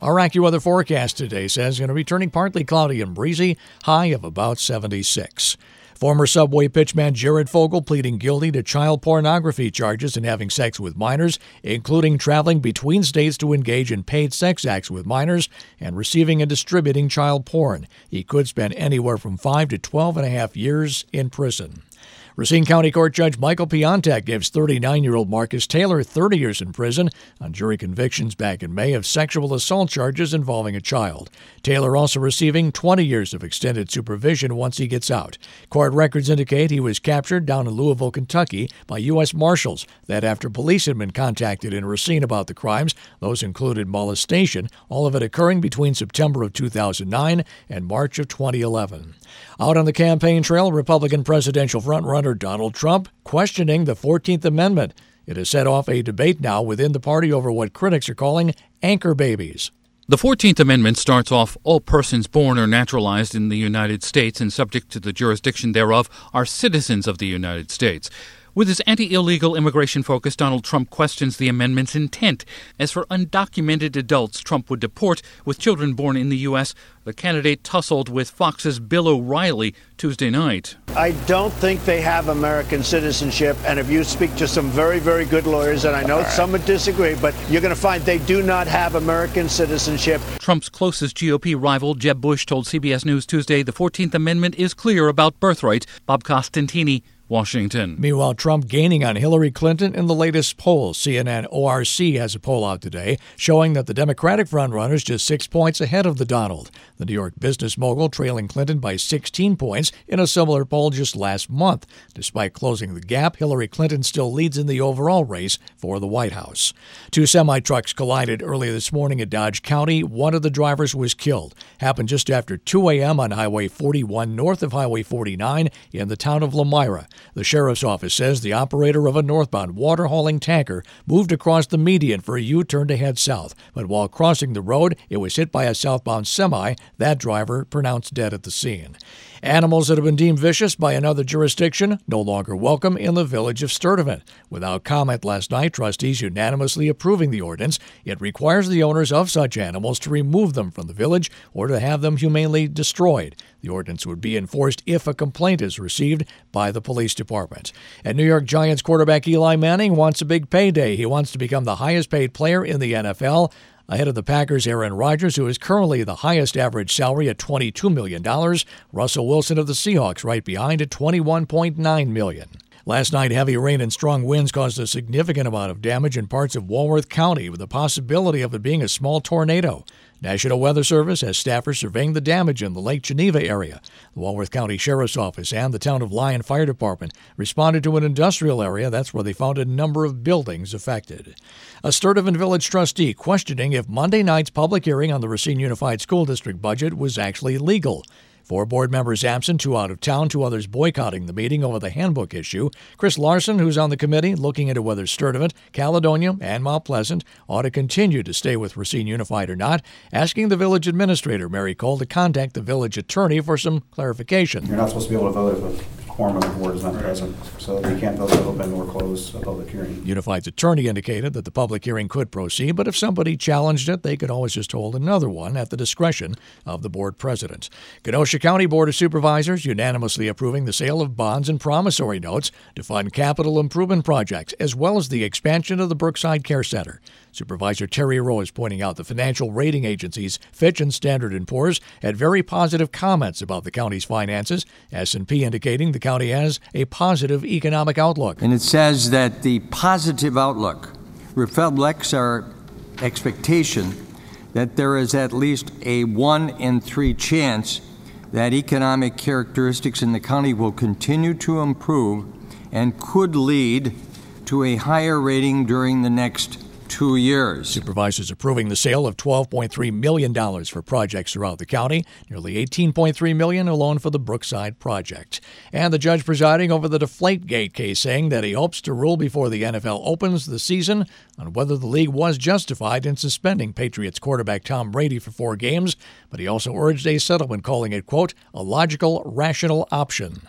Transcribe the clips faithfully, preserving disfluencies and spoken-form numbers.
Our AccuWeather forecast today says it's going to be turning partly cloudy and breezy, high of about seventy-six. Former Subway pitchman Jared Fogle pleading guilty to child pornography charges and having sex with minors, including traveling between states to engage in paid sex acts with minors and receiving and distributing child porn. He could spend anywhere from five to twelve and a half years in prison. Racine County Court Judge Michael Piontek gives thirty-nine-year-old Marcus Taylor thirty years in prison on jury convictions back in May of sexual assault charges involving a child. Taylor also receiving twenty years of extended supervision once he gets out. Court records indicate he was captured down in Louisville, Kentucky by U S Marshals. That after police had been contacted in Racine about the crimes. Those included molestation, all of it occurring between September of two thousand nine and March of twenty eleven. Out on the campaign trail, Republican presidential frontrunner Donald Trump questioning the fourteenth Amendment. It has set off a debate now within the party over what critics are calling anchor babies. The fourteenth Amendment starts off, all persons born or naturalized in the United States and subject to the jurisdiction thereof are citizens of the United States. With his anti-illegal immigration focus, Donald Trump questions the amendment's intent. As for undocumented adults Trump would deport with children born in the U S, the candidate tussled with Fox's Bill O'Reilly Tuesday night. I don't think they have American citizenship, and if you speak to some very, very good lawyers, and I know right. some would disagree, but you're going to find they do not have American citizenship. Trump's closest G O P rival, Jeb Bush, told C B S News Tuesday the fourteenth Amendment is clear about birthright. Bob Costantini, Washington. Meanwhile, Trump gaining on Hillary Clinton in the latest polls. C N N O R C has a poll out today showing that the Democratic frontrunner is just six points ahead of the Donald. The New York business mogul trailing Clinton by sixteen points in a similar poll just last month. Despite closing the gap, Hillary Clinton still leads in the overall race for the White House. Two semi-trucks collided earlier this morning at Dodge County. One of the drivers was killed. Happened just after two a.m. on Highway forty-one north of Highway forty-nine in the town of Lamira. The sheriff's office says the operator of a northbound water hauling tanker moved across the median for a U-turn to head south, but while crossing the road, it was hit by a southbound semi. That driver pronounced dead at the scene. Animals that have been deemed vicious by another jurisdiction no longer welcome in the village of Sturtevant. Without comment last night, trustees unanimously approving the ordinance. It requires the owners of such animals to remove them from the village or to have them humanely destroyed. The ordinance would be enforced if a complaint is received by the police department. And New York Giants quarterback Eli Manning wants a big payday. He wants to become the highest paid player in the N F L. Ahead of the Packers' Aaron Rodgers, who is currently the highest average salary at twenty-two million dollars. Russell Wilson of the Seahawks right behind at twenty-one point nine million dollars. Last night, heavy rain and strong winds caused a significant amount of damage in parts of Walworth County, with the possibility of it being a small tornado. National Weather Service has staffers surveying the damage in the Lake Geneva area. The Walworth County Sheriff's Office and the Town of Lyon Fire Department responded to an industrial area. That's where they found a number of buildings affected. A Sturtevant Village trustee questioning if Monday night's public hearing on the Racine Unified School District budget was actually legal. Four board members absent, two out of town, two others boycotting the meeting over the handbook issue. Chris Larson, who's on the committee, looking into whether Sturtevant, Caledonia, and Mount Pleasant ought to continue to stay with Racine Unified or not, asking the village administrator, Mary Cole, to contact the village attorney for some clarification. You're not supposed to be able to vote if a quorum of the board is not present, so you can't vote to open or close a public hearing. Unified's attorney indicated that the public hearing could proceed, but if somebody challenged it, they could always just hold another one at the discretion of the board president. Kenosha County Board of Supervisors unanimously approving the sale of bonds and promissory notes to fund capital improvement projects, as well as the expansion of the Brookside Care Center. Supervisor Terry Rowe is pointing out the financial rating agencies Fitch and Standard and Poor's had very positive comments about the county's finances, S and P indicating the county has a positive economic outlook. And it says that the positive outlook reflects our expectation that there is at least a one in three chance that economic characteristics in the county will continue to improve and could lead to a higher rating during the next two years. Supervisors approving the sale of twelve point three million dollars for projects throughout the county, nearly eighteen point three million dollars alone for the Brookside project. And the judge presiding over the Deflategate case saying that he hopes to rule before the N F L opens the season on whether the league was justified in suspending Patriots quarterback Tom Brady for four games, but he also urged a settlement, calling it, quote, a logical, rational option.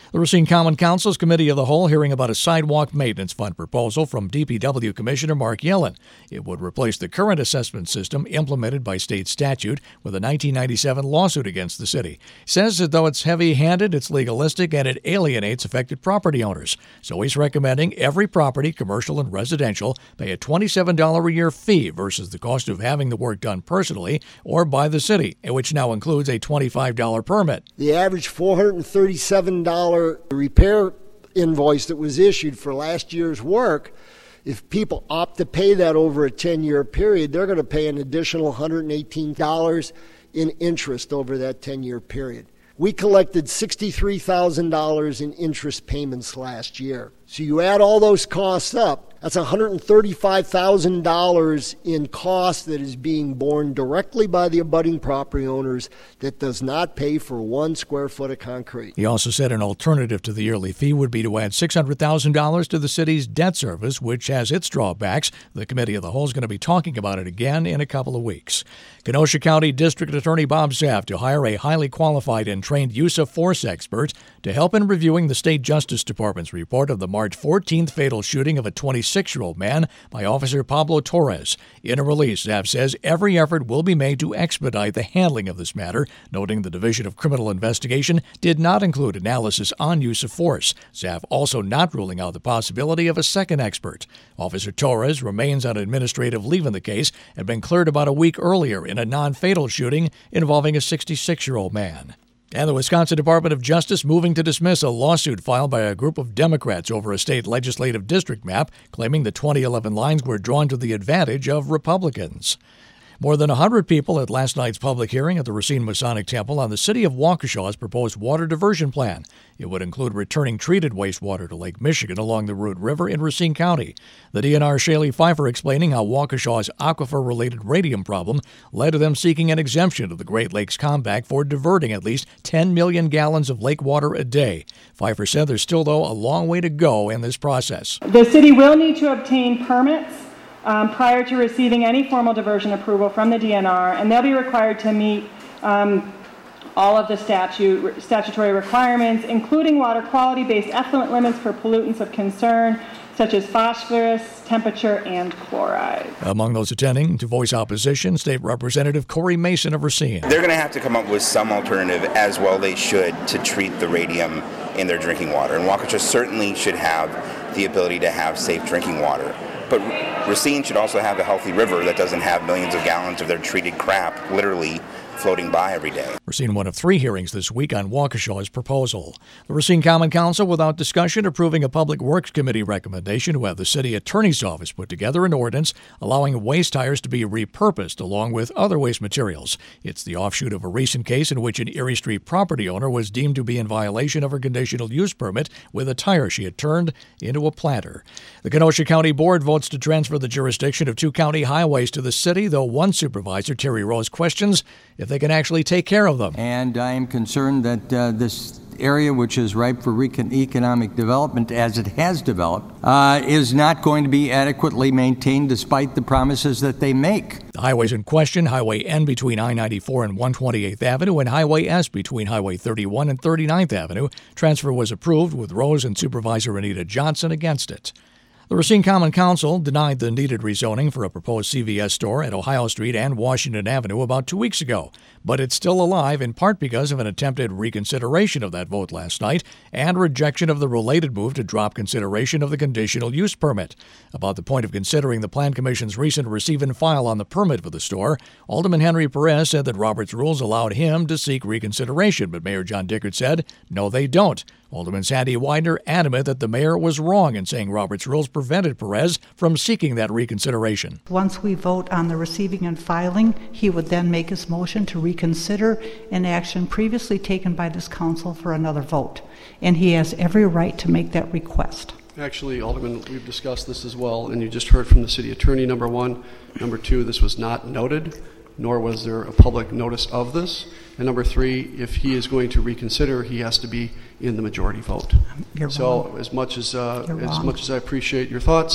The Racine Common Council's Committee of the Whole hearing about a sidewalk maintenance fund proposal from D P W Commissioner Mark Yellen. It would replace the current assessment system implemented by state statute with a nineteen ninety-seven lawsuit against the city. He says that though it's heavy-handed, it's legalistic and it alienates affected property owners. So he's recommending every property, commercial and residential, pay a twenty-seven dollars a year fee versus the cost of having the work done personally or by the city, which now includes a twenty-five dollars permit. The average four hundred thirty-seven dollars repair invoice that was issued for last year's work, if people opt to pay that over a ten-year period, they're going to pay an additional one hundred eighteen dollars in interest over that ten-year period. We collected sixty-three thousand dollars in interest payments last year. So you add all those costs up, that's one hundred thirty-five thousand dollars in cost that is being borne directly by the abutting property owners that does not pay for one square foot of concrete. He also said an alternative to the yearly fee would be to add six hundred thousand dollars to the city's debt service, which has its drawbacks. The Committee of the Whole is going to be talking about it again in a couple of weeks. Kenosha County District Attorney Bob Saff to hire a highly qualified and trained use of force expert to help in reviewing the State Justice Department's report of the March fourteenth fatal shooting of a twenty-six-year-old man by Officer Pablo Torres. In a release, Saff says every effort will be made to expedite the handling of this matter, noting the Division of Criminal Investigation did not include analysis on use of force. Saff also not ruling out the possibility of a second expert. Officer Torres remains on administrative leave in the case and been cleared about a week earlier in a non-fatal shooting involving a sixty-six-year-old man. And the Wisconsin Department of Justice moving to dismiss a lawsuit filed by a group of Democrats over a state legislative district map, claiming the twenty eleven lines were drawn to the advantage of Republicans. More than one hundred people at last night's public hearing at the Racine Masonic Temple on the City of Waukesha's proposed water diversion plan. It would include returning treated wastewater to Lake Michigan along the Root River in Racine County. The D N R Shaylee Pfeiffer explaining how Waukesha's aquifer-related radium problem led to them seeking an exemption of the Great Lakes Compact for diverting at least ten million gallons of lake water a day. Pfeiffer said there's still, though, a long way to go in this process. The city will need to obtain permits Um, prior to receiving any formal diversion approval from the D N R, and they'll be required to meet um, all of the statute, statutory requirements, including water quality-based effluent limits for pollutants of concern, such as phosphorus, temperature, and chloride. Among those attending to voice opposition, State Representative Corey Mason of Racine. They're going to have to come up with some alternative, as well they should, to treat the radium in their drinking water. And Waukesha certainly should have the ability to have safe drinking water. But Racine should also have a healthy river that doesn't have millions of gallons of their treated crap literally floating by every day. Racine one of three hearings this week on Waukesha's proposal. The Racine Common Council, without discussion, approving a Public Works Committee recommendation to have the city attorney's office put together an ordinance allowing waste tires to be repurposed along with other waste materials. It's the offshoot of a recent case in which an Erie Street property owner was deemed to be in violation of her conditional use permit with a tire she had turned into a planter. The Kenosha County Board votes to transfer the jurisdiction of two county highways to the city, though one supervisor, Terry Rose, questions if they can actually take care of them. And I am concerned that uh, this area, which is ripe for recon- economic development as it has developed, uh, is not going to be adequately maintained despite the promises that they make. The highways in question, Highway N between I ninety-four and one twenty-eighth Avenue and Highway S between Highway thirty-one and thirty-ninth Avenue. Transfer was approved with Rose and Supervisor Anita Johnson against it. The Racine Common Council denied the needed rezoning for a proposed C V S store at Ohio Street and Washington Avenue about two weeks ago, but it's still alive in part because of an attempted reconsideration of that vote last night and rejection of the related move to drop consideration of the conditional use permit. About the point of considering the Plan Commission's recent receive and file on the permit for the store, Alderman Henry Perez said that Robert's rules allowed him to seek reconsideration, but Mayor John Dickert said, no, they don't. Alderman Sandy Widener adamant that the mayor was wrong in saying Robert's rules prevented Perez from seeking that reconsideration. Once we vote on the receiving and filing, he would then make his motion to reconsider an action previously taken by this council for another vote. And he has every right to make that request. Actually, Alderman, we've discussed this as well, and you just heard from the city attorney, number one. Number two, this was not noted, nor was there a public notice of this. And number three, if he is going to reconsider, he has to be in the majority vote. You're so wrong. as much as uh, You're as wrong. much as I appreciate your thoughts,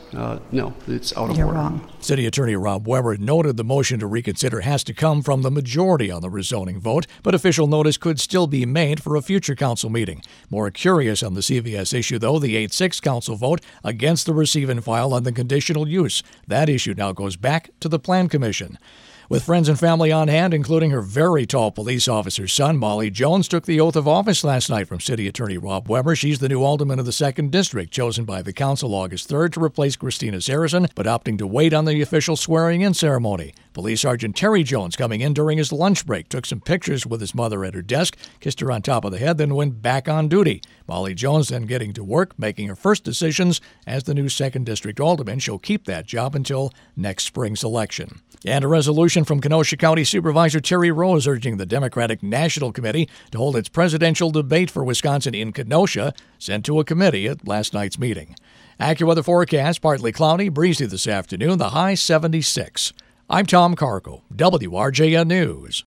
uh, no, it's out of You're order. wrong. City Attorney Rob Weber noted the motion to reconsider has to come from the majority on the rezoning vote, but official notice could still be made for a future council meeting. More curious on the C V S issue, though, the eight six council vote against the receive and file on the conditional use. That issue now goes back to the Plan Commission. With friends and family on hand, including her very tall police officer's son, Molly Jones, took the oath of office last night from City Attorney Rob Weber. She's the new alderman of the second District, chosen by the council August third to replace Christina Saracen, but opting to wait on the official swearing-in ceremony. Police Sergeant Terry Jones, coming in during his lunch break, took some pictures with his mother at her desk, kissed her on top of the head, then went back on duty. Molly Jones then getting to work, making her first decisions as the new second District alderman. She'll keep that job until next spring's election. And a resolution from Kenosha County Supervisor Terry Rose urging the Democratic National Committee to hold its presidential debate for Wisconsin in Kenosha, sent to a committee at last night's meeting. AccuWeather forecast, partly cloudy, breezy this afternoon, the high seventy-six. I'm Tom Carco, W R J N News.